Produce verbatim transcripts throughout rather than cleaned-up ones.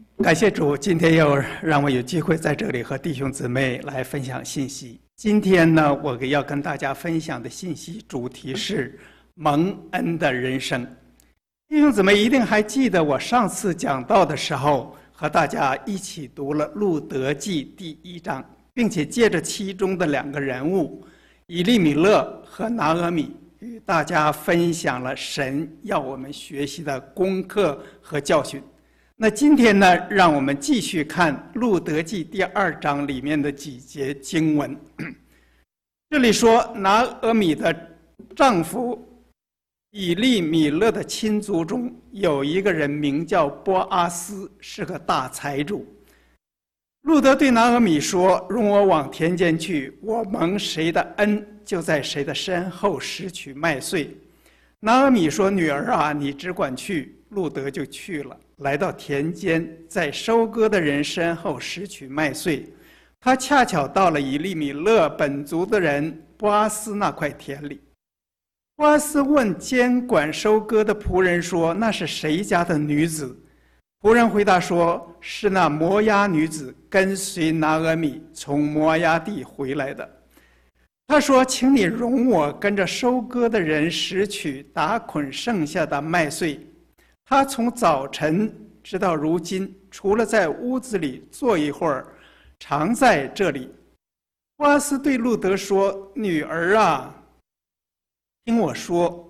感谢主，今天又让我有机会在这里和弟兄姊妹来分享信息。今天呢，我要跟大家分享的信息主题是蒙恩的人生。弟兄姊妹一定还记得我上次讲道的时候，和大家一起读了路德记第一章，并且借着其中的两个人物以利米勒和拿俄米，与大家分享了神要我们学习的功课和教训。那今天呢，让我们继续看《路德记》第二章里面的几节经文。这里说，拿俄米的丈夫以利米勒的亲族中有一个人名叫波阿斯，是个大财主。路德对拿俄米说：“容我往田间去，我蒙谁的恩，就在谁的身后拾取麦穗。”拿俄米说：“女儿啊，你只管去。”路德就去了，来到田间，在收割的人身后拾取麦穗。他恰巧到了以利米勒本族的人波阿斯那块田里。波阿斯问监管收割的仆人说：“那是谁家的女子？”仆人回答说：“是那摩押女子，跟随拿俄米从摩押地回来的。”他说：“请你容我跟着收割的人拾取打捆剩下的麦穗。”他从早晨直到如今，除了在屋子里坐一会儿，常在这里。波阿斯对路德说：“女儿啊，听我说，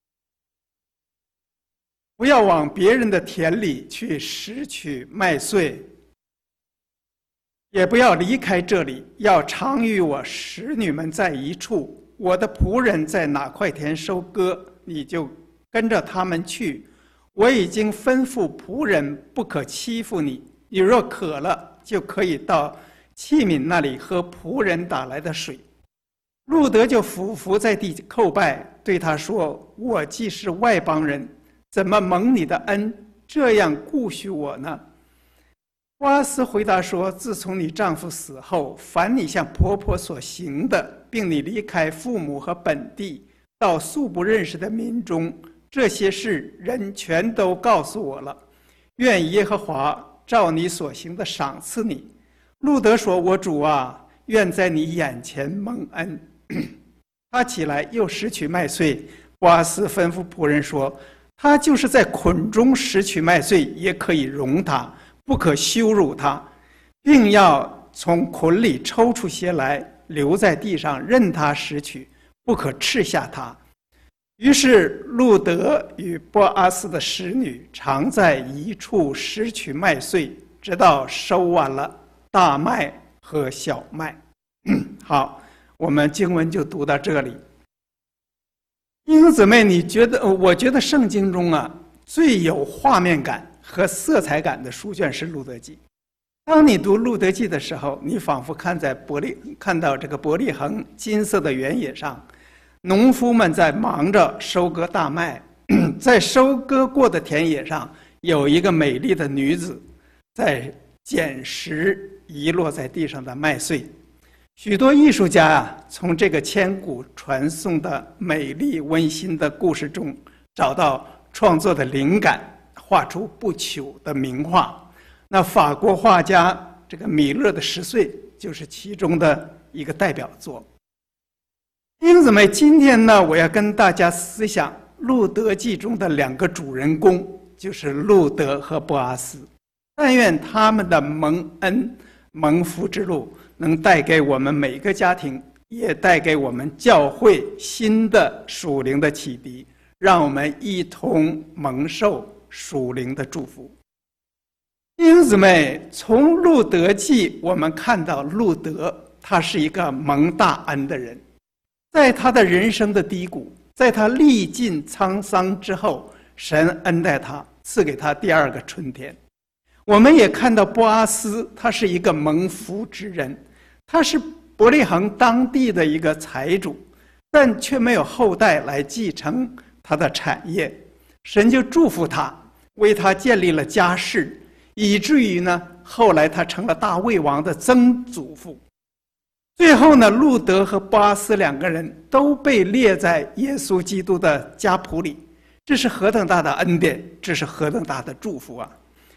不要往别人的田里去拾取麦穗，也不要离开这里，要常与我使女们在一处。我的仆人在哪块田收割，你就跟着他们去。我已经吩咐仆人不可欺负你，你若渴了，就可以到器皿那里喝仆人打来的水。”路德就俯伏在地叩拜，对他说：“我既是外邦人，怎么蒙你的恩，这样顾恤我呢？”波阿斯回答说：“自从你丈夫死后，凡你向婆婆所行的，并你离开父母和本地，到素不认识的民中，这些事人全都告诉我了。愿耶和华照你所行的赏赐你。”路德说：“我主啊，愿在你眼前蒙恩。”他起来又拾取麦穗。波阿斯吩咐仆人说：“他就是在捆中拾取麦穗，也可以容他，不可羞辱他，并要从捆里抽出些来，留在地上，任他拾取，不可斥下他。”于是路德与波阿斯的使女常在一处拾取麦穗，直到收完了大麦和小麦。好，我们经文就读到这里。弟兄姊妹，你觉得？我觉得圣经中啊，最有画面感和色彩感的书卷是路德记。当你读路德记的时候，你仿佛看在伯利看到这个伯利恒金色的原野上，农夫们在忙着收割大麦，在收割过的田野上，有一个美丽的女子在捡拾遗落在地上的麦穗。许多艺术家啊，从这个千古传颂的美丽温馨的故事中找到创作的灵感，画出不朽的名画。那法国画家这个米勒的《十岁》就是其中的一个代表作。弟兄姊妹，今天呢，我要跟大家思想《路德记》中的两个主人公，就是路德和波阿斯。但愿他们的蒙恩蒙福之路能带给我们每个家庭，也带给我们教会新的属灵的启迪，让我们一同蒙受属灵的祝福。弟兄姊妹，从路德记我们看到路德他是一个蒙大恩的人。在他的人生的低谷，在他历尽沧桑之后，神恩待他，赐给他第二个春天。我们也看到波阿斯，他是一个蒙福之人，他是伯利恒当地的一个财主，但却没有后代来继承他的产业，神就祝福他，为他建立了家室，以至于呢，后来他成了大卫王的曾祖父。最后呢，路德和波阿斯两个人都被列在耶稣基督的家谱里，这是何等大的恩典，这是何等大的祝福啊！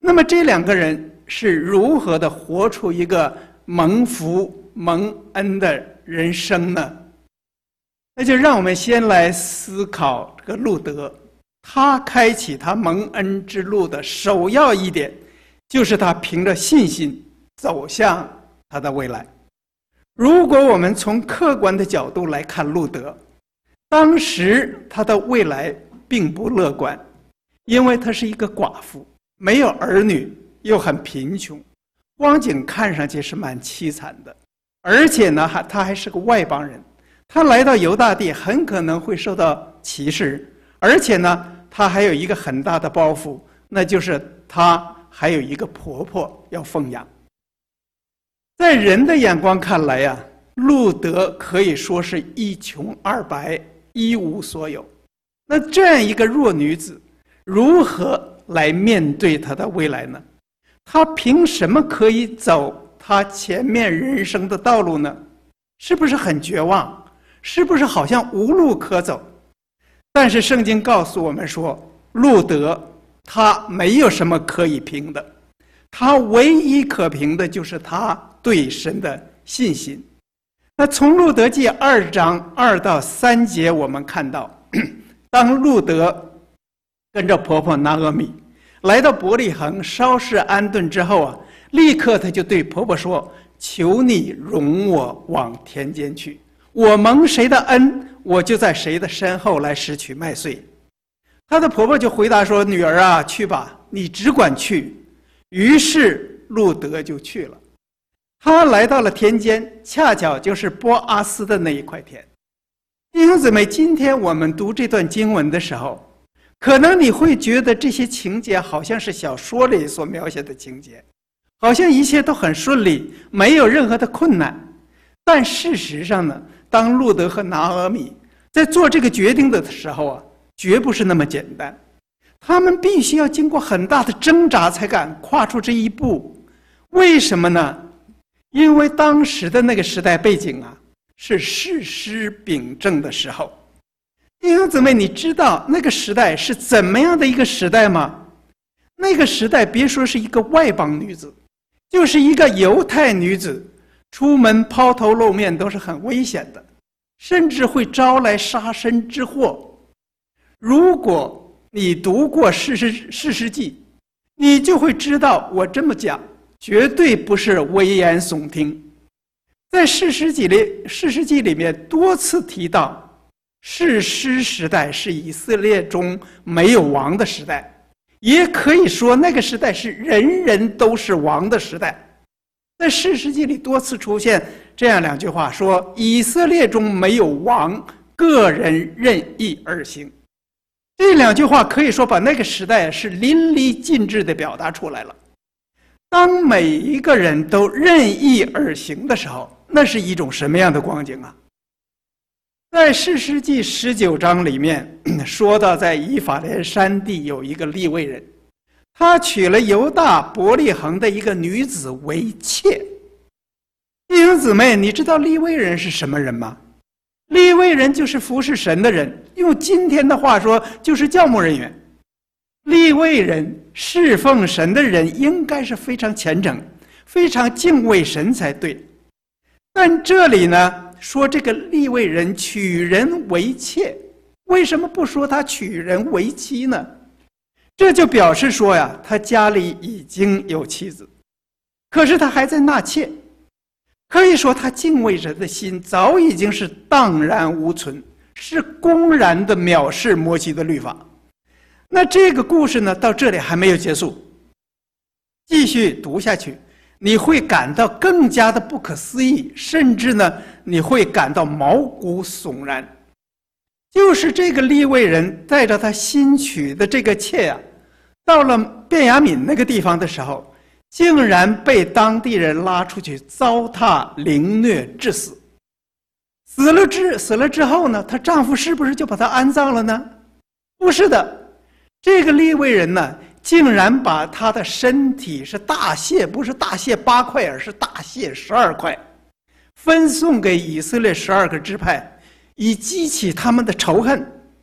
那么这两个人是如何的活出一个蒙福蒙恩的人生呢？那就让我们先来思考这个路德，他开启他蒙恩之路的首要一点，就是他凭着信心走向他的未来。如果我们从客观的角度来看路德，当时他的未来并不乐观，因为他是一个寡妇，没有儿女，又很贫穷，光景看上去是蛮凄惨的。而且呢，还他还是个外邦人，他来到犹大地很可能会受到歧视，而且呢，他还有一个很大的包袱，那就是他还有一个婆婆要奉养。在人的眼光看来呀，路德可以说是一穷二白，一无所有。那这样一个弱女子，如何来面对她的未来呢？她凭什么可以走她前面人生的道路呢？是不是很绝望？是不是好像无路可走？但是圣经告诉我们说，路德他没有什么可以凭的，他唯一可凭的就是他对神的信心。那从路德记二章二到三节，我们看到，当路德跟着婆婆拿俄米来到伯利恒稍事安顿之后啊，立刻她就对婆婆说：“求你容我往田间去，我蒙谁的恩，我就在谁的身后来拾取麦穗。”她的婆婆就回答说：“女儿啊，去吧，你只管去。”于是路德就去了。他来到了田间，恰巧就是波阿斯的那一块田。弟兄姊妹，今天我们读这段经文的时候，可能你会觉得这些情节好像是小说里所描写的情节，好像一切都很顺利，没有任何的困难。但事实上呢，当路德和拿俄米在做这个决定的时候啊，绝不是那么简单。他们必须要经过很大的挣扎才敢跨出这一步。为什么呢？因为当时的那个时代背景啊，是士师秉政的时候。弟兄姊妹，你知道那个时代是怎么样的一个时代吗？那个时代别说是一个外邦女子，就是一个犹太女子出门抛头露面都是很危险的，甚至会招来杀身之祸。如果你读过士师士师记，你就会知道我这么讲绝对不是危言耸听。在士师记里，士师记里面多次提到，士师时代是以色列中没有王的时代，也可以说那个时代是人人都是王的时代。在士师记里多次出现这样两句话，说以色列中没有王，个人任意而行。这两句话可以说把那个时代是淋漓尽致地表达出来了。当每一个人都任意而行的时候，那是一种什么样的光景啊？在士师记十九章里面说到，在以法莲山地有一个利未人，他娶了犹大伯利恒的一个女子为妾。弟兄姊妹，你知道利未人是什么人吗？利未人就是服侍神的人，用今天的话说就是教牧人员。利未人侍奉神的人应该是非常虔诚，非常敬畏神才对。但这里呢，说这个利未人娶人为妾，为什么不说他娶人为妻呢？这就表示说呀，他家里已经有妻子，可是他还在纳妾。可以说他敬畏神的心早已经是荡然无存，是公然的藐视摩西的律法。那这个故事呢，到这里还没有结束，继续读下去，你会感到更加的不可思议，甚至呢，你会感到毛骨悚然。就是这个利未人带着他新娶的这个妾啊，到了便雅悯那个地方的时候，竟然被当地人拉出去糟蹋凌虐致死。死了之死了之后呢，她丈夫是不是就把她安葬了呢？不是的，这个利未人呢，竟然把她的身体是大卸，不是大卸八块，而是大卸十二块，分送给以色列十二个支派，以激起他们的仇恨。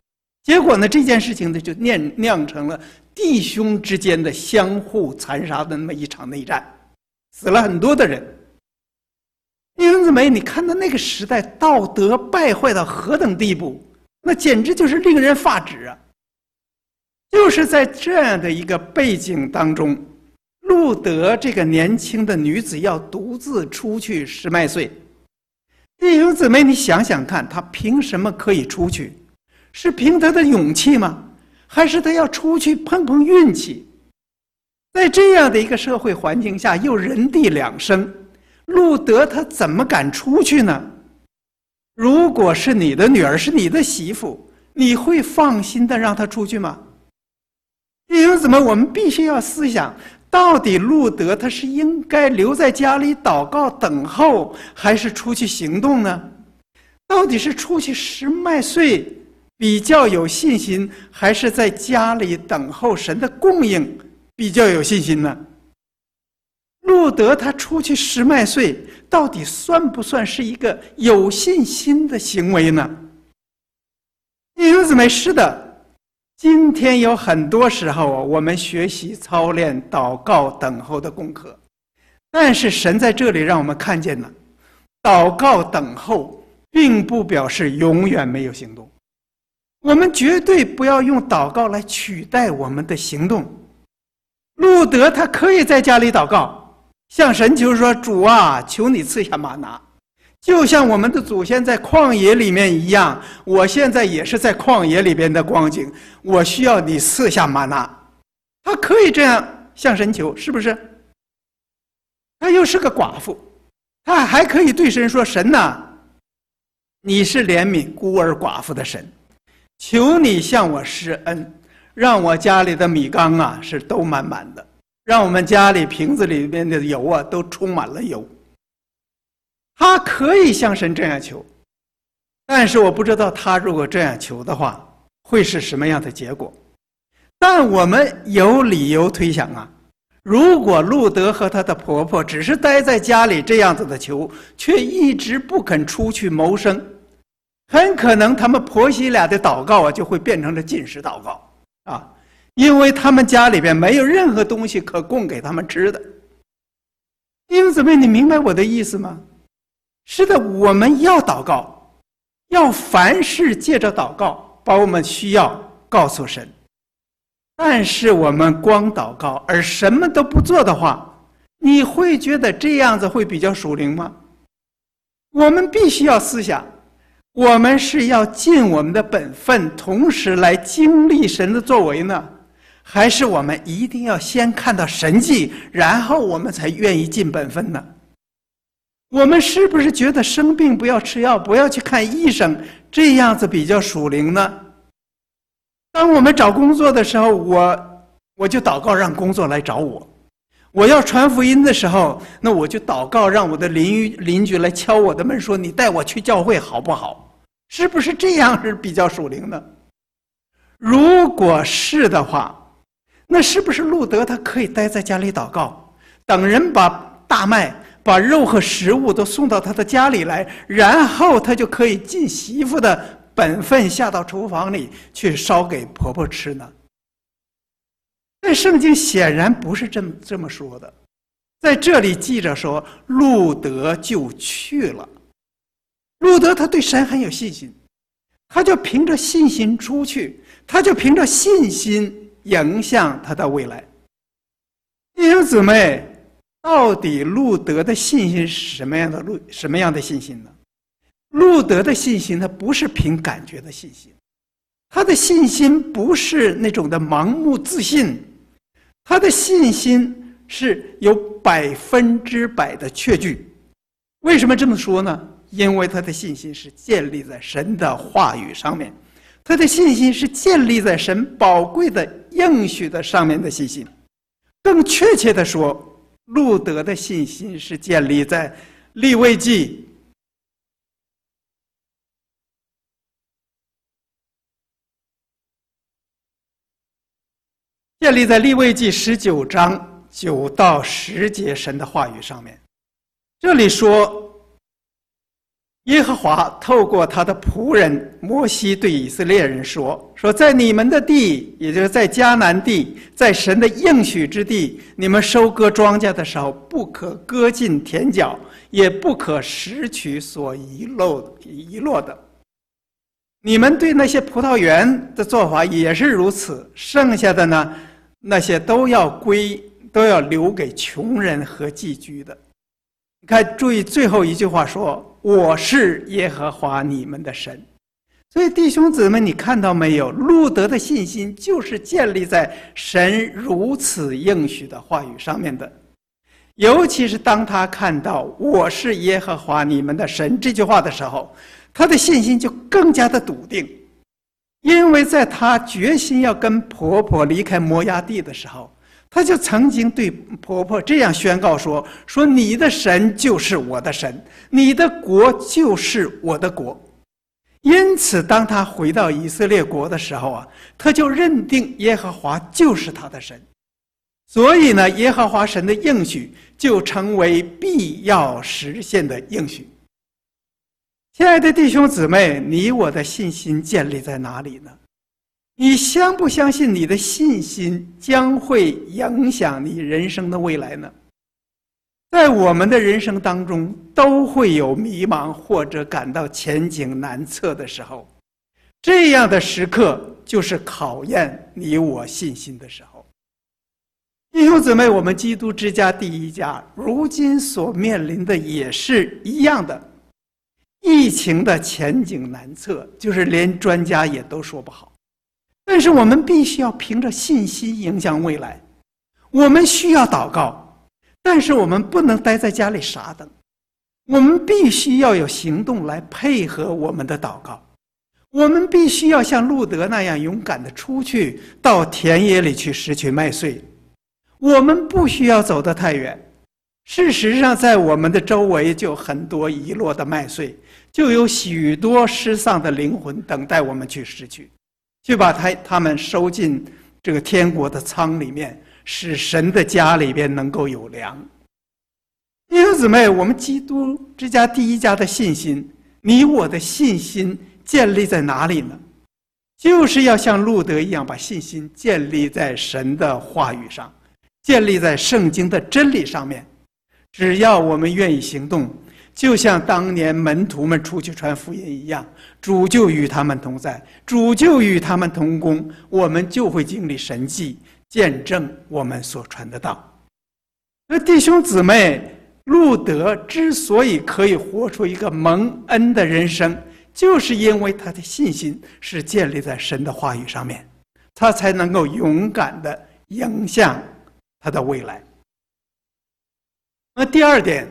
结果呢，这件事情呢就酿酿成了弟兄之间的相互残杀的那么一场内战，死了很多的人。弟兄姊妹，你看到那个时代道德败坏到何等地步，那简直就是令人发指啊！就是在这样的一个背景当中，路德这个年轻的女子要独自出去拾麦穗。弟兄姊妹，你想想看，她凭什么可以出去？是凭她的勇气吗？还是她要出去碰碰运气？在这样的一个社会环境下，又人地两生，路德他怎么敢出去呢？如果是你的女儿，是你的媳妇，你会放心的让她出去吗？弟兄姊妹，我们必须要思想，到底路德他是应该留在家里祷告等候，还是出去行动呢？到底是出去拾麦穗比较有信心，还是在家里等候神的供应比较有信心呢？路德他出去拾麦穗，到底算不算是一个有信心的行为呢？弟兄姊妹，是的。今天有很多时候啊，我们学习操练祷告等候的功课，但是神在这里让我们看见了，祷告等候并不表示永远没有行动。我们绝对不要用祷告来取代我们的行动。路德他可以在家里祷告，向神求说：“主啊，求你赐下吗哪。”就像我们的祖先在旷野里面一样，我现在也是在旷野里边的光景，我需要你赐下吗哪。他可以这样向神求，是不是？他又是个寡妇，他还可以对神说：“神哪，你是怜悯孤儿寡妇的神，求你向我施恩，让我家里的米缸啊是都满满的，让我们家里瓶子里面的油啊都充满了油。”他可以向神这样求，但是我不知道他如果这样求的话，会是什么样的结果。但我们有理由推想啊，如果路德和她的婆婆只是待在家里这样子的求，却一直不肯出去谋生，很可能他们婆媳俩的祷告啊就会变成了禁食祷告啊，因为他们家里边没有任何东西可供给他们吃的。弟兄姊妹，你明白我的意思吗？是的，我们要祷告，要凡事借着祷告把我们需要告诉神。但是我们光祷告而什么都不做的话，你会觉得这样子会比较属灵吗？我们必须要思想，我们是要尽我们的本分，同时来经历神的作为呢，还是我们一定要先看到神迹，然后我们才愿意尽本分呢？我们是不是觉得生病不要吃药，不要去看医生，这样子比较属灵呢？当我们找工作的时候，我我就祷告让工作来找我；我要传福音的时候，那我就祷告让我的邻居邻居来敲我的门，说你带我去教会好不好？是不是这样是比较属灵的？如果是的话，那是不是路德他可以待在家里祷告，等人把大麦把肉和食物都送到他的家里来，然后他就可以尽媳妇的本分下到厨房里去烧给婆婆吃呢？但圣经显然不是这么这么说的，在这里记着说路德就去了。路德他对神很有信心，他就凭着信心出去，他就凭着信心迎向他的未来。弟兄姊妹，到底路德的信心是什么样的路什么样的信心呢？路德的信心，他不是凭感觉的信心，他的信心不是那种的盲目自信，他的信心是有百分之百的确据。为什么这么说呢？因为他的信心是建立在神的话语上面，他的信心是建立在神宝贵的应许的上面的信心。更确切的说，路德的信心是建立在利未记建立在利未记十九章九到十节神的话语上面。这里说， 耶和华透过他的仆人摩西对以色列人说：“说在你们的地，也就是在迦南地，在神的应许之地，你们收割庄稼的时候，不可割尽田角，也不可拾取所遗漏遗落的。你们对那些葡萄园的做法也是如此，剩下的呢，那些都要归，都要留给穷人和寄居的。”你看，注意最后一句话说：“我是耶和华你们的神。”所以弟兄姊妹，你看到没有？路德的信心就是建立在神如此应许的话语上面的。尤其是当他看到“我是耶和华你们的神”这句话的时候，他的信心就更加的笃定。因为在他决心要跟婆婆离开摩押地的时候，他就曾经对婆婆这样宣告说：“说你的神就是我的神，你的国就是我的国。”因此，当他回到以色列国的时候啊，他就认定耶和华就是他的神。所以呢，耶和华神的应许就成为必要实现的应许。亲爱的弟兄姊妹，你我的信心建立在哪里呢？你相不相信你的信心将会影响你人生的未来呢？在我们的人生当中，都会有迷茫或者感到前景难测的时候，这样的时刻就是考验你我信心的时候。弟兄姊妹，我们基督之家第一家如今所面临的也是一样的，疫情的前景难测，就是连专家也都说不好。但是我们必须要凭着信心影响未来，我们需要祷告，但是我们不能待在家里傻等，我们必须要有行动来配合我们的祷告。我们必须要像路德那样勇敢地出去到田野里去拾取麦穗。我们不需要走得太远，事实上在我们的周围就有很多遗落的麦穗，就有许多失丧的灵魂等待我们去拾取，去把他他们收进这个天国的仓里面，使神的家里边能够有粮。弟兄姊妹，我们基督之家第一家的信心，你我的信心建立在哪里呢？就是要像路德一样，把信心建立在神的话语上，建立在圣经的真理上面。只要我们愿意行动，就像当年门徒们出去传福音一样，主就与他们同在，主就与他们同工，我们就会经历神迹，见证我们所传的道。那弟兄姊妹，路德之所以可以活出一个蒙恩的人生，就是因为他的信心是建立在神的话语上面，他才能够勇敢地迎向他的未来。那第二点，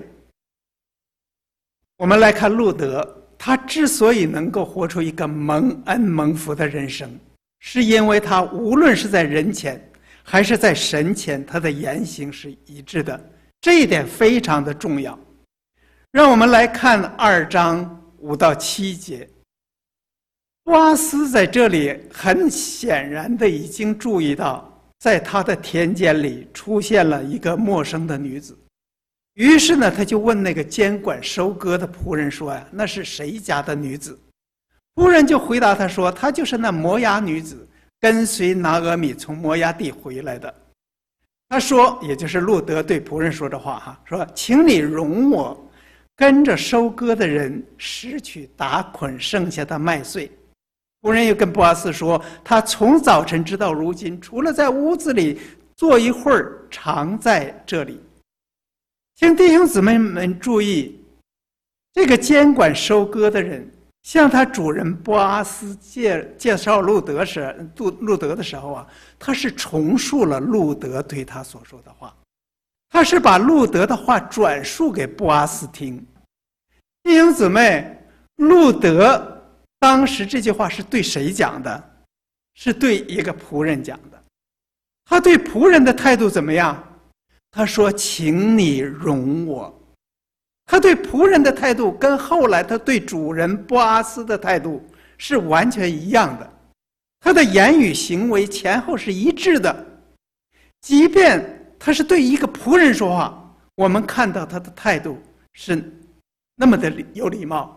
我们来看路德，他之所以能够活出一个蒙恩蒙福的人生，是因为他无论是在人前还是在神前，他的言行是一致的，这一点非常的重要。让我们来看二章五到七节。波阿斯在这里很显然的已经注意到，在他的田间里出现了一个陌生的女子。于是呢，他就问那个监管收割的仆人说呀：“那是谁家的女子？”仆人就回答他说：“她就是那摩押女子，跟随拿俄米从摩押地回来的。”他说，也就是路德对仆人说的话哈，说：“请你容我跟着收割的人拾取打捆剩下的麦穗。”仆人又跟波阿斯说：“他从早晨直到如今，除了在屋子里坐一会儿，常在这里。”请弟兄姊妹们注意，这个监管收割的人向他主人波阿斯介介绍路德时，路路德的时候啊，他是重述了路德对他所说的话，他是把路德的话转述给波阿斯听。弟兄姊妹，路德当时这句话是对谁讲的？是对一个仆人讲的。他对仆人的态度怎么样？他说：“请你容我。”他对仆人的态度跟后来他对主人波阿斯的态度是完全一样的，他的言语行为前后是一致的。即便他是对一个仆人说话，我们看到他的态度是那么的有礼貌，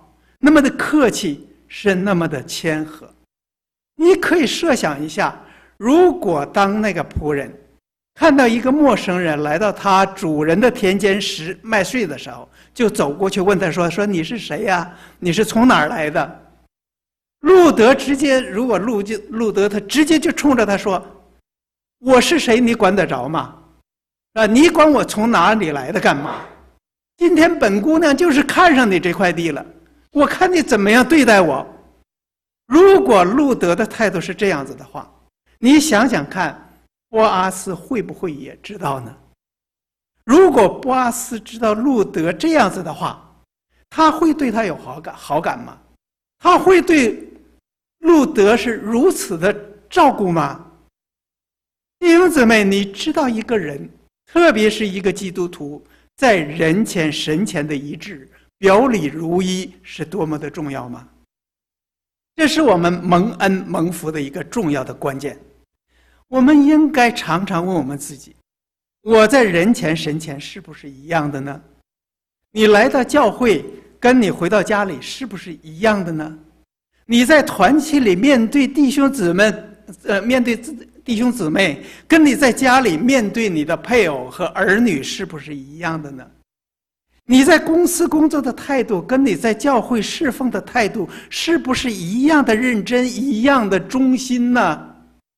那么的客气，是那么的谦和。你可以设想一下，如果当那个仆人看到一个陌生人来到他主人的田间时麦穗的时候，就走过去问他说：“说你是谁呀？你是从哪儿来的？”路德直接，如果路就路德他直接就冲着他说：“我是谁？你管得着吗？啊，你管我从哪里来的干嘛？今天本姑娘就是看上你这块地了，我看你怎么样对待我。”如果路德的态度是这样子的话，你想想看，波阿斯会不会也知道呢？如果波阿斯知道路德这样子的话，他会对他有好感好感吗？他会对路德是如此的照顾吗？弟兄姊妹，你知道一个人，特别是一个基督徒，在人前神前的一致，表里如一，是多么的重要吗？这是我们蒙恩蒙福的一个重要的关键。我们应该常常问我们自己，我在人前神前是不是一样的呢？你来到教会跟你回到家里是不是一样的呢？你在团契里面对弟兄姊妹呃，面对弟兄姊妹，跟你在家里面对你的配偶和儿女是不是一样的呢？你在公司工作的态度跟你在教会侍奉的态度是不是一样的认真，一样的忠心呢？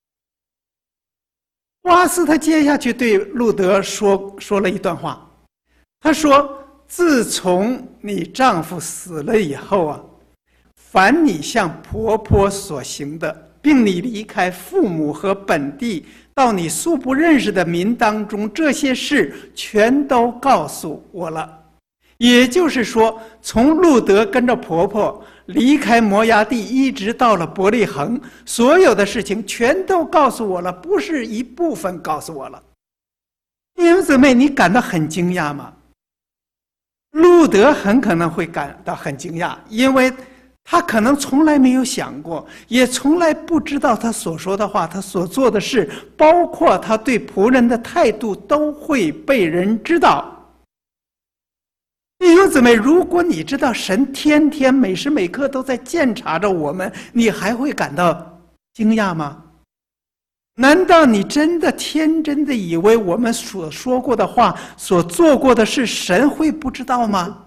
波阿斯他接下去对路德说说了一段话，他说：“自从你丈夫死了以后啊，凡你向婆婆所行的，并你离开父母和本地，到你素不认识的民当中，这些事全都告诉我了。”也就是说，从路德跟着婆婆离开摩押地，一直到了伯利恒，所有的事情全都告诉我了，不是一部分告诉我了。弟兄姊妹，你感到很惊讶吗？路德很可能会感到很惊讶，因为他可能从来没有想过，也从来不知道他所说的话，他所做的事，包括他对仆人的态度，都会被人知道。弟兄姊妹，如果你知道神天天每时每刻都在监察着我们，你还会感到惊讶吗？难道你真的天真的以为我们所说过的话，所做过的事，神会不知道吗？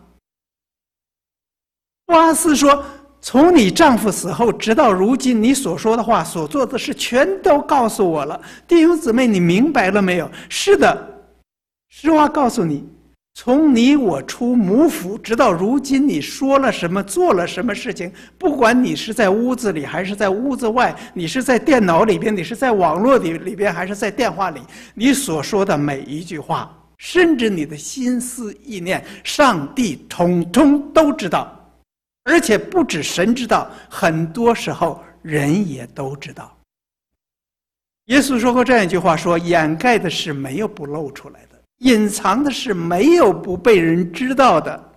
波阿斯说：“从你丈夫死后直到如今，你所说的话、所做的事，全都告诉我了。”弟兄姊妹，你明白了没有？是的，实话告诉你，从你我出母腹直到如今，你说了什么，做了什么事情，不管你是在屋子里还是在屋子外，你是在电脑里边，你是在网络里里边，还是在电话里，你所说的每一句话，甚至你的心思意念，上帝统统都知道。而且不止神知道，很多时候人也都知道。耶稣说过这样一句话，说：“掩盖的事没有不露出来的，隐藏的事没有不被人知道的。”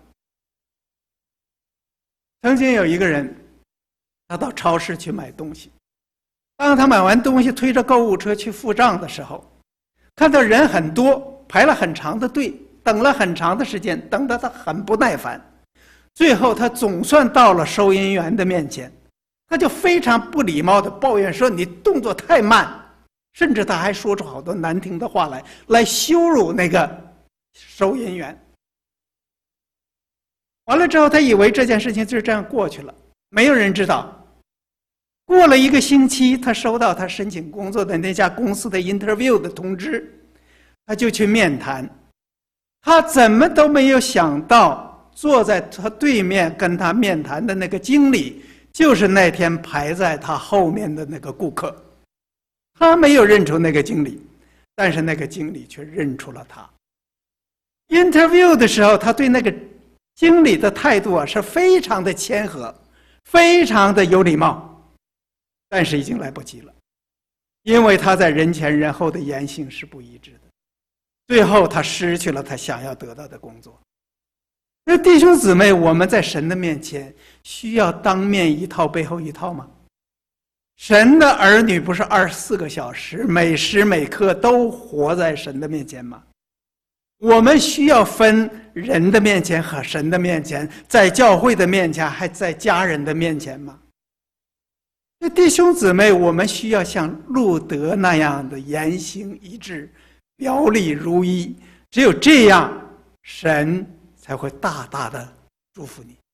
曾经有一个人，他到超市去买东西，当他买完东西推着购物车去付账的时候，看到人很多，排了很长的队，等了很长的时间，等得他很不耐烦。最后他总算到了收银员的面前，他就非常不礼貌地抱怨说：“你动作太慢。”甚至他还说出好多难听的话来，来羞辱那个收银员。完了之后，他以为这件事情就这样过去了，没有人知道。过了一个星期，他收到他申请工作的那家公司的 interview 的通知，他就去面谈。他怎么都没有想到，坐在他对面跟他面谈的那个经理，就是那天排在他后面的那个顾客。他没有认出那个经理，但是那个经理却认出了他。interview 的时候，他对那个经理的态度啊是非常的谦和，非常的有礼貌，但是已经来不及了，因为他在人前人后的言行是不一致的，最后他失去了他想要得到的工作。那弟兄姊妹，我们在神的面前需要当面一套背后一套吗？神的儿女不是二十四个小时每时每刻都活在神的面前吗？ 我们需要分人的面前和神的面前，在教会的面前，还在家人的面前吗？那弟兄姊妹，我们需要像路德那样的言行一致，表里如一。只有这样，神才会大大的祝福你。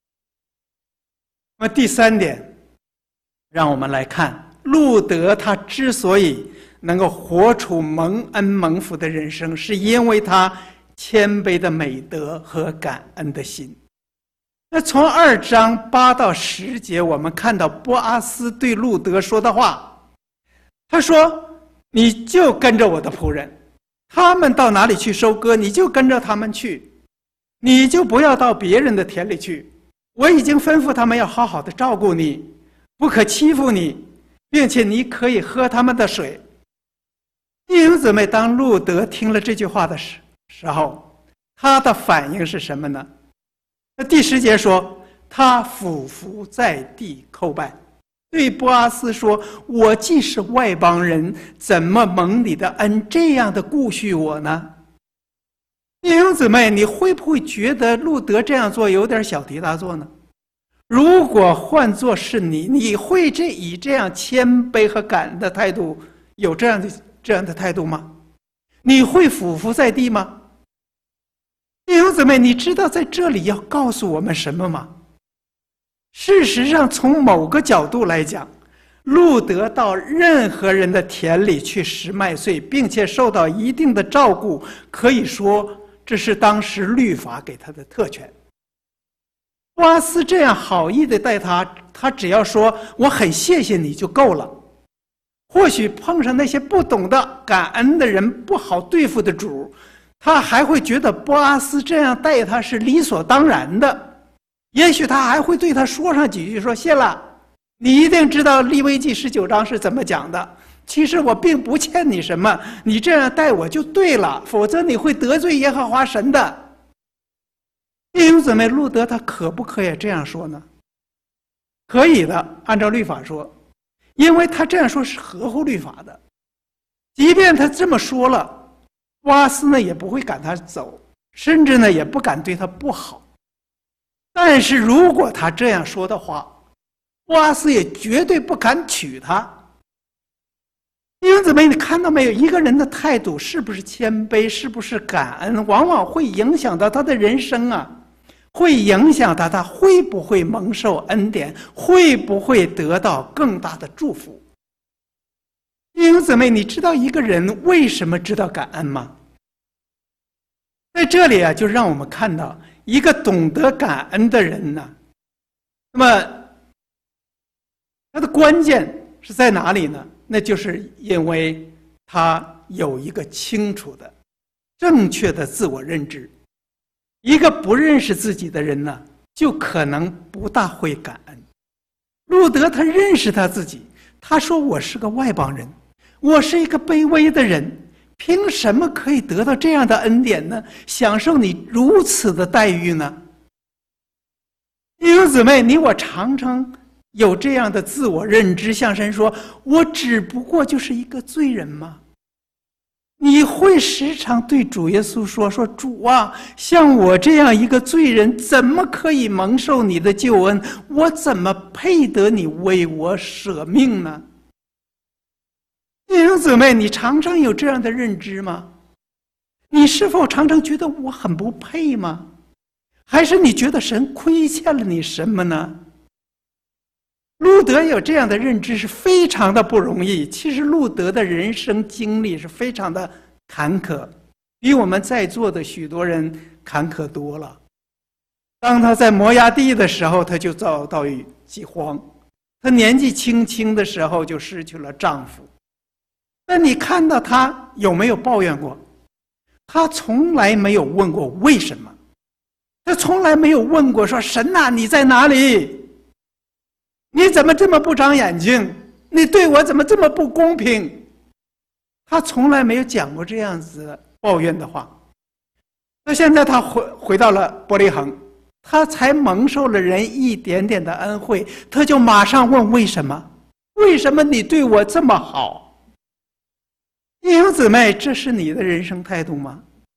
那么第三点，让我们来看路德他之所以能够活出蒙恩蒙福的人生，是因为他谦卑的美德和感恩的心。那从二章八到十节，我们看到波阿斯对路德说的话，他说：“你就跟着我的仆人，他们到哪里去收割，你就跟着他们去，你就不要到别人的田里去。我已经吩咐他们要好好的照顾你，不可欺负你，并且你可以喝他们的水。”弟兄姊妹，当路德听了这句话的时时候，他的反应是什么呢？那第十节说，他俯伏在地叩拜，对波阿斯说：“我既是外邦人，怎么蒙你的恩这样的顾恤我呢？”弟兄姊妹，你会不会觉得路德这样做有点小题大做呢？如果换作是你，你会这以这样谦卑和感恩的态度，有这样的这样的态度吗？你会俯伏在地吗？弟兄姊妹，你知道在这里要告诉我们什么吗？事实上，从某个角度来讲，路德到任何人的田里去拾麦穗，并且受到一定的照顾，可以说这是当时律法给他的特权。波阿斯这样好意的待他，他只要说我很谢谢你就够了。或许碰上那些不懂得感恩的人，不好对付的主，他还会觉得波阿斯这样待他是理所当然的。也许他还会对他说上几句，说：“谢了，你一定知道利未记十九章是怎么讲的。其实我并不欠你什么，你这样待我就对了，否则你会得罪耶和华神的。”弟兄姊妹，路德他可不可以这样说呢？可以的，按照律法说，因为他这样说是合乎律法的。即便他这么说了，波阿斯呢也不会赶他走，甚至呢也不敢对他不好。但是如果他这样说的话，波阿斯也绝对不敢娶她。弟兄姊妹，你看到没有？一个人的态度是不是谦卑，是不是感恩，往往会影响到他的人生啊，会影响到他会不会蒙受恩典，会不会得到更大的祝福。弟兄姊妹，你知道一个人为什么知道感恩吗？在这里啊，就让我们看到一个懂得感恩的人呢，那么他的关键是在哪里呢？那就是因为他有一个清楚的、正确的自我认知。一个不认识自己的人呢，就可能不大会感恩。路德他认识他自己，他说：“我是个外邦人，我是一个卑微的人，凭什么可以得到这样的恩典呢？享受你如此的待遇呢？”弟兄姊妹，你我常常有这样的自我认知，向神说：“我只不过就是一个罪人吗？”你会时常对主耶稣说：“说主啊，像我这样一个罪人，怎么可以蒙受你的救恩？我怎么配得你为我舍命呢？”弟兄姊妹，你常常有这样的认知吗？你是否常常觉得我很不配吗？还是你觉得神亏欠了你什么呢？路德有这样的认知是非常的不容易。其实路德的人生经历是非常的坎坷，比我们在座的许多人坎坷多了。当他在摩押地的时候，他就遭到饥荒；他年纪轻轻的时候就失去了丈夫。但你看到他有没有抱怨过？他从来没有问过为什么，他从来没有问过说：“神啊，你在哪里？你怎么这么不长眼睛？你对我怎么这么不公平？”他从来没有讲过这样子抱怨的话。那现在他回回到了伯利恒，他才蒙受了人一点点的恩惠，他就马上问为什么？为什么你对我这么好？弟兄姊妹，这是你的人生态度吗？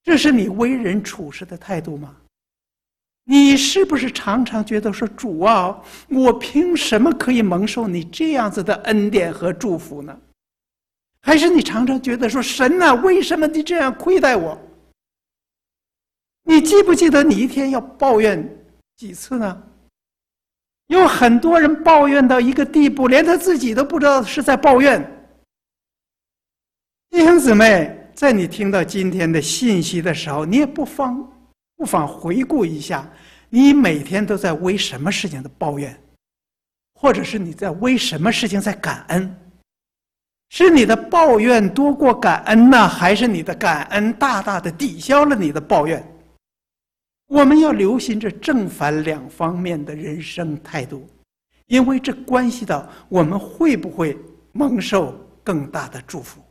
这是你为人处事的态度吗？你是不是常常觉得说，主啊，我凭什么可以蒙受你这样子的恩典和祝福呢？还是你常常觉得说，神啊，为什么你这样亏待我？你记不记得你一天要抱怨几次呢？有很多人抱怨到一个地步，连他自己都不知道是在抱怨。弟兄姊妹，在你听到今天的信息的时候，你也不妨不妨回顾一下，你每天都在为什么事情的抱怨，或者是你在为什么事情在感恩？是你的抱怨多过感恩呢，还是你的感恩大大的抵消了你的抱怨？我们要留心这正反两方面的人生态度，因为这关系到我们会不会蒙受更大的祝福。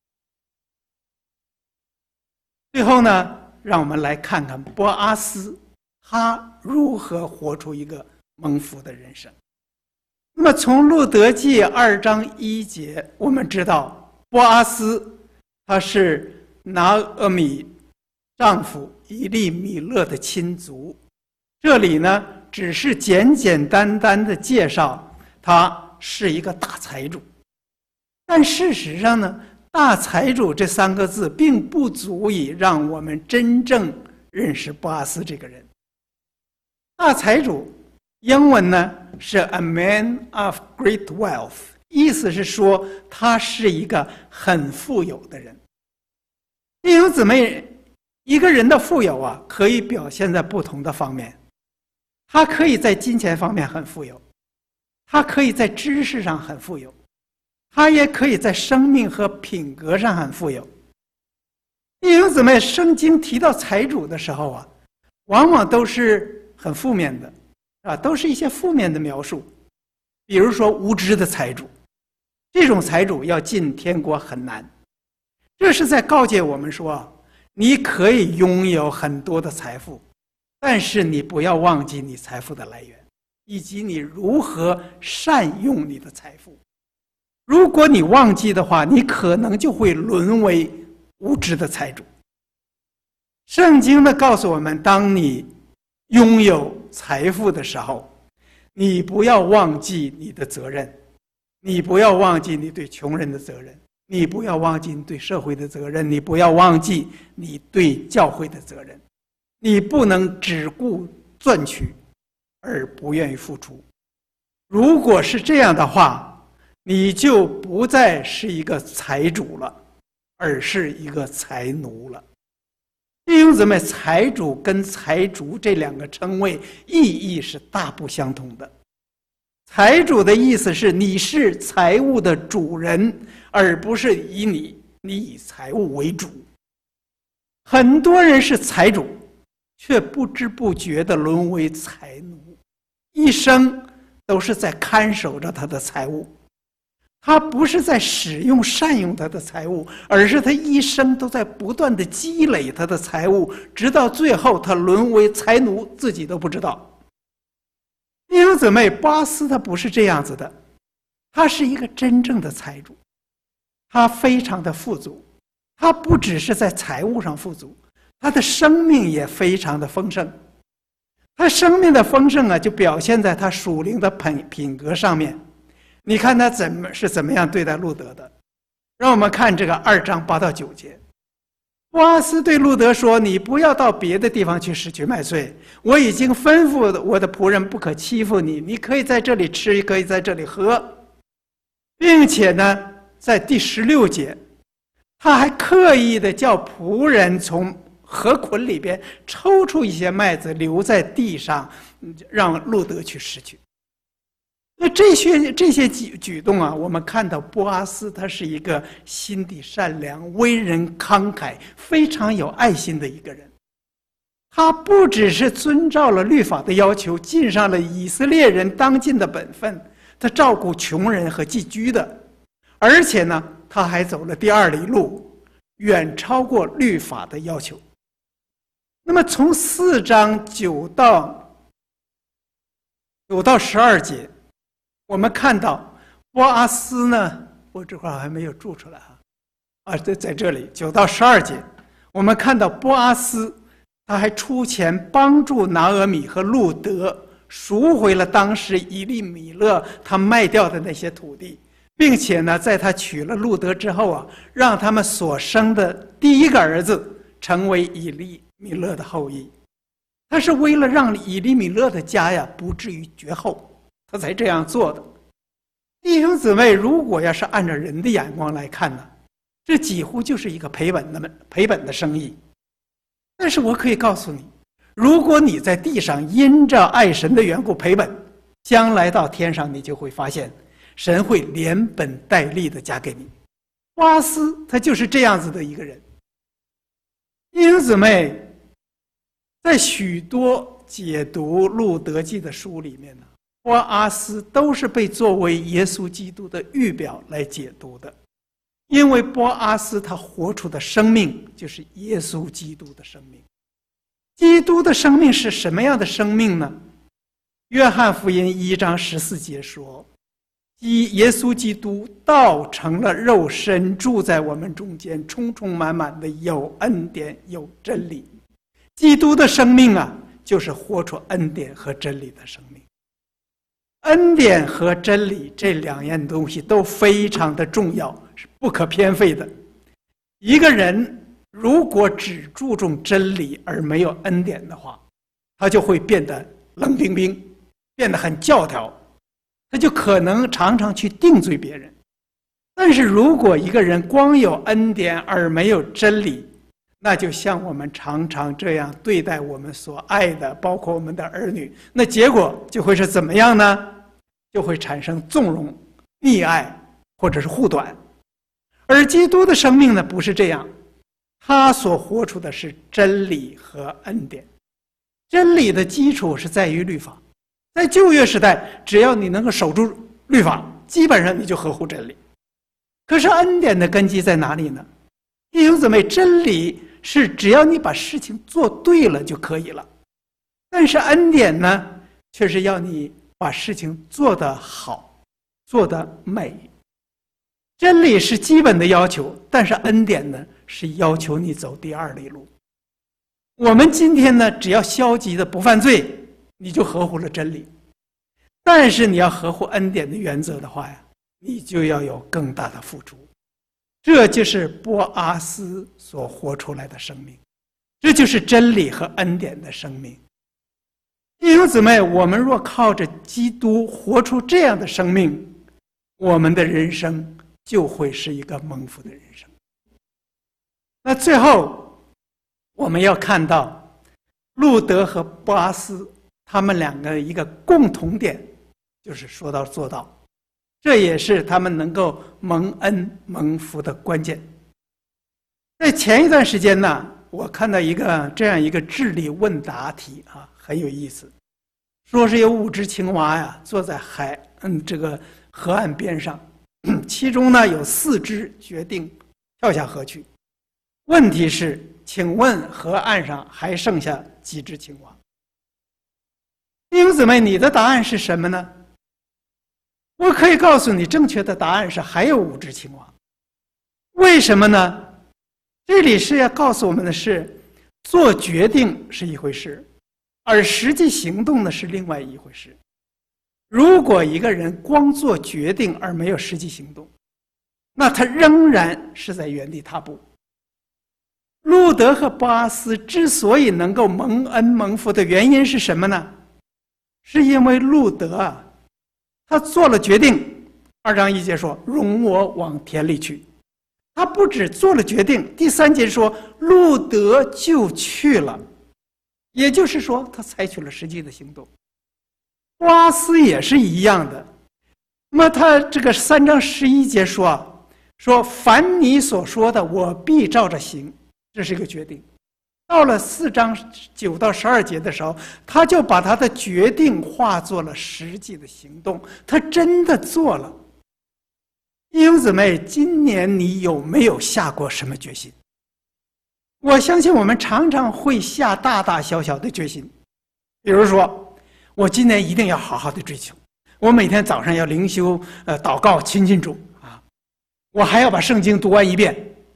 最后呢，让我们来看看波阿斯他如何活出一个蒙福的人生。那么从路得记二章一节，我们知道波阿斯他是拿俄米丈夫以利米勒的亲族。这里呢，只是简简单单的介绍他是一个大财主，但事实上呢，大财主这三个字并不足以让我们真正认识波阿斯这个人。大财主英文呢是 a man of great wealth， 意思是说他是一个很富有的人。弟兄姊妹，一个人的富有啊，可以表现在不同的方面。他可以在金钱方面很富有，他可以在知识上很富有，他也可以在生命和品格上很富有。弟兄姊妹，圣经提到财主的时候啊，往往都是很负面的啊，都是一些负面的描述。比如说无知的财主，这种财主要进天国很难。这是在告诫我们说，你可以拥有很多的财富，但是你不要忘记你财富的来源，以及你如何善用你的财富。如果你忘记的话，你可能就会沦为无知的财主。圣经呢告诉我们，当你拥有财富的时候，你不要忘记你的责任，你不要忘记你对穷人的责任，你不要忘记你对社会的责任，你不要忘记你对教会的责任。你不能只顾赚取而不愿意付出。如果是这样的话，你就不再是一个财主了，而是一个财奴了。弟兄姊妹，财主跟财主这两个称谓意义是大不相同的。财主的意思是你是财物的主人，而不是以你你以财物为主。很多人是财主，却不知不觉地沦为财奴，一生都是在看守着他的财物。他不是在使用善用他的财物，而是他一生都在不断地积累他的财物，直到最后他沦为财奴，自己都不知道。弟兄姊妹，巴斯他不是这样子的，他是一个真正的财主，他非常的富足，他不只是在财务上富足，他的生命也非常的丰盛。他生命的丰盛啊，就表现在他属灵的品品格上面。你看他怎么是怎么样对待路德的？让我们看这个二章八到九节。波阿斯对路德说：“你不要到别的地方去拾取麦穗，我已经吩咐我的仆人不可欺负你，你可以在这里吃，可以在这里喝。”并且呢，在第十六节，他还刻意的叫仆人从禾捆里边抽出一些麦子，留在地上，让路德去拾取。那这些这些举举动啊，我们看到波阿斯他是一个心地善良、为人慷慨、非常有爱心的一个人。他不只是遵照了律法的要求，尽上了以色列人当尽的本分，他照顾穷人和寄居的，而且呢，他还走了第二里路，远超过律法的要求。那么从四章九到九到十二节，我们看到波阿斯呢，我这块还没有注出来啊，啊，在在这里九到十二节， 我们看到波阿斯，他还出钱帮助拿俄米和路德赎回了当时以利米勒他卖掉的那些土地，并且呢，在他娶了路德之后啊，让他们所生的第一个儿子成为以利米勒的后裔。他是为了让以利米勒的家呀不至于绝后，他才这样做的。弟兄姊妹，如果要是按照人的眼光来看呢，这几乎就是一个赔本的赔本的生意。但是我可以告诉你，如果你在地上因着爱神的缘故赔本，将来到天上你就会发现神会连本带利的加给你。波阿斯他就是这样子的一个人。弟兄姊妹，在许多解读路德记的书里面呢，波阿斯都是被作为耶稣基督的预表来解读的。因为波阿斯他活出的生命就是耶稣基督的生命。基督的生命是什么样的生命呢？约翰福音一章十四节说，耶稣基督道成了肉身，住在我们中间，充充满满的有恩典有真理。基督的生命啊，就是活出恩典和真理的生命。恩典和真理这两样东西都非常的重要，是不可偏废的。一个人如果只注重真理而没有恩典的话，他就会变得冷冰冰，变得很教条，他就可能常常去定罪别人。但是如果一个人光有恩典而没有真理，那就像我们常常这样对待我们所爱的，包括我们的儿女，那结果就会是怎么样呢？就会产生纵容、溺爱或者是护短。而基督的生命呢，不是这样，他所活出的是真理和恩典。真理的基础是在于律法，在旧约时代，只要你能够守住律法，基本上你就合乎真理。可是恩典的根基在哪里呢？弟兄姊妹，真理是只要你把事情做对了就可以了，但是恩典呢，却是要你把事情做得好，做得美。真理是基本的要求，但是恩典呢，是要求你走第二里路。我们今天呢，只要消极的不犯罪，你就合乎了真理。但是你要合乎恩典的原则的话呀，你就要有更大的付出。这就是波阿斯所活出来的生命，这就是真理和恩典的生命。弟兄姊妹，我们若靠着基督活出这样的生命，我们的人生就会是一个蒙福的人生。那最后我们要看到路德和波阿斯他们两个一个共同点，就是说到做到，这也是他们能够蒙恩蒙福的关键。在前一段时间呢，我看到一个这样一个智力问答题啊，很有意思。说是有五只青蛙呀，坐在海嗯这个河岸边上，其中呢有四只决定跳下河去。问题是，请问河岸上还剩下几只青蛙？弟兄姊妹，你的答案是什么呢？我可以告诉你，正确的答案是还有五只青蛙。为什么呢？这里是要告诉我们的是，做决定是一回事，而实际行动呢是另外一回事。如果一个人光做决定而没有实际行动，那他仍然是在原地踏步。路德和波阿斯之所以能够蒙恩蒙福的原因是什么呢？是因为路德啊，他做了决定。二章一节说，容我往田里去。他不止做了决定，第三节说路德就去了，也就是说他采取了实际的行动。波阿斯也是一样的。那么他这个三章十一节说啊，说凡你所说的，我必照着行，这是一个决定。到了四章九到十二节的时候，他就把他的决定化作了实际的行动，他真的做了。弟兄姊妹，今年你有没有下过什么决心？我相信我们常常会下大大小小的决心，比如说，我今年一定要好好的追求，我每天早上要灵修、呃祷告、亲近主啊，我还要把圣经读完一遍，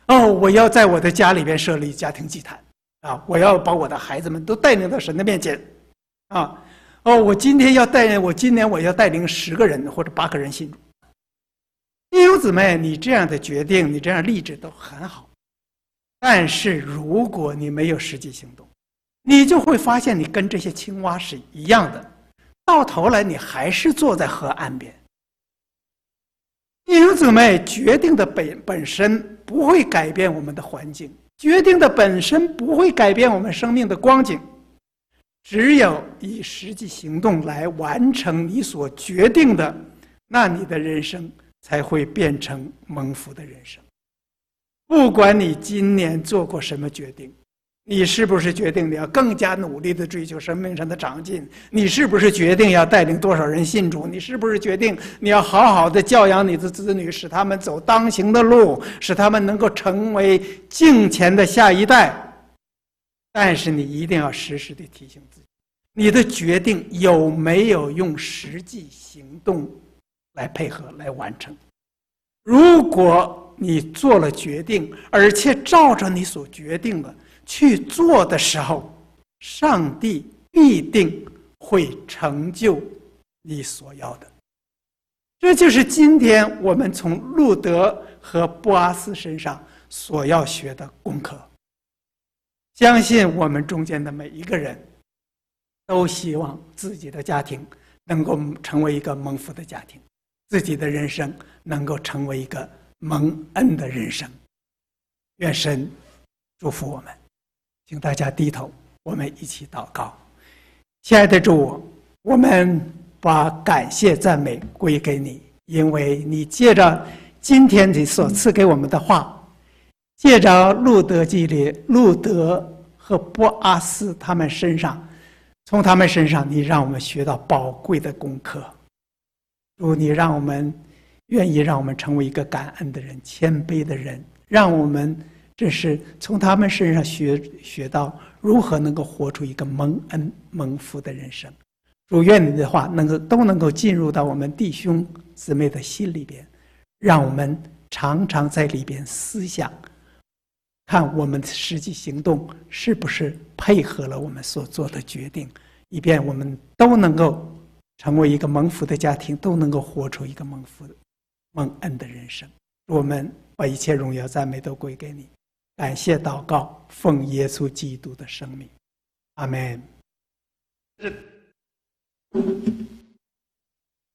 哦，我要在我的家里边设立家庭祭坛啊！我要把我的孩子们都带领到神的面前啊！哦，我今天要带我今年我要带领十个人或者八个人信主。弟兄姊妹，你这样的决定，你这样立志都很好，但是如果你没有实际行动，你就会发现你跟这些青蛙是一样的，到头来你还是坐在河岸边。弟兄姊妹，决定的本本身不会改变我们的环境，决定的本身不会改变我们生命的光景，只有以实际行动来完成你所决定的，那你的人生才会变成蒙福的人生。不管你今年做过什么决定，你是不是决定你要更加努力地追求生命上的长进？你是不是决定要带领多少人信主？你是不是决定你要好好的教养你的子女，使他们走当行的路，使他们能够成为敬虔的下一代？但是你一定要时时地提醒自己，你的决定有没有用实际行动来配合来完成？如果你做了决定，而且照着你所决定的去做的时候，上帝必定会成就你所要的。这就是今天我们从路德和波阿斯身上所要学的功课。相信我们中间的每一个人都希望自己的家庭能够成为一个蒙福的家庭，自己的人生能够成为一个蒙恩的人生。愿神祝福我们。请大家低头，我们一起祷告。亲爱的主，我们把感谢赞美归给你，因为你借着今天你所赐给我们的话，借着路德记里路德和波阿斯他们身上，从他们身上你让我们学到宝贵的功课。主，你让我们愿意让我们成为一个感恩的人，谦卑的人，让我们这是从他们身上学学到如何能够活出一个蒙恩蒙福的人生。主，愿你的话能够都能够进入到我们弟兄姊妹的心里边，让我们常常在里边思想，看我们的实际行动是不是配合了我们所做的决定，以便我们都能够成为一个蒙福的家庭，都能够活出一个蒙福蒙恩的人生。我们把一切荣耀赞美都归给你，感谢祷告，奉耶稣基督的生命，阿们。